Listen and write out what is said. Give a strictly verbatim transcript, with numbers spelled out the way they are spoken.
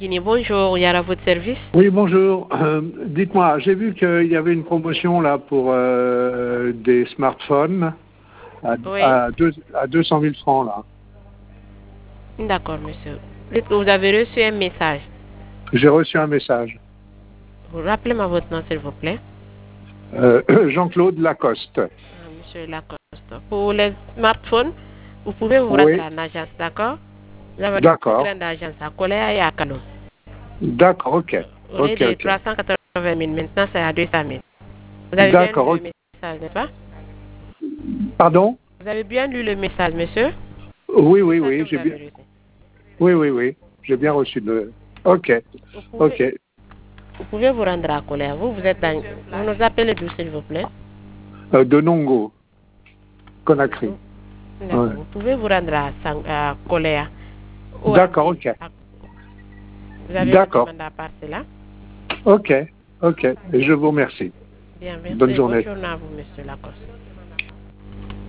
Guinée. Bonjour, il y a à votre service. Oui, bonjour. Euh, dites-moi, j'ai vu qu'il y avait une promotion là pour euh, des smartphones à, Oui. à, deux, à deux cent mille francs là. D'accord, monsieur. Est-ce que vous avez reçu un message? J'ai reçu un message. Vous rappelez-moi votre nom, s'il vous plaît. Euh, Jean-Claude Lacoste. Ah, monsieur Lacoste. Pour les smartphones, vous pouvez vous Oui. rendre en agence, d'accord? Nous avons une D'accord. grande agence à Koléa et à Kano. D'accord, ok. Au lieu Ok, de ok. trois cent quatre-vingt mille, maintenant c'est à deux cent mille. Vous avez bien lu D'accord, le ok. message, n'est-ce pas? Pardon? Vous avez bien lu le message, monsieur? Oui, oui, C'est ça que oui, vous j'ai avez bien. reçu. Oui, oui, oui. J'ai bien reçu le. Ok. Vous Ok. pouvez, vous pouvez vous rendre à Koléa. Vous, vous êtes dans... Vous nous appelez d'où, s'il vous plaît? Euh, de Nongo, Conakry. D'accord. Ouais. Vous pouvez vous rendre à, Sang... à Koléa. Ou à D'accord, Ville. ok. Vous avez une D'accord. demande à part cela? Ok, ok. Et je vous remercie. Bien, merci. Bonne Bonne journée. journée à vous, monsieur Lacoste.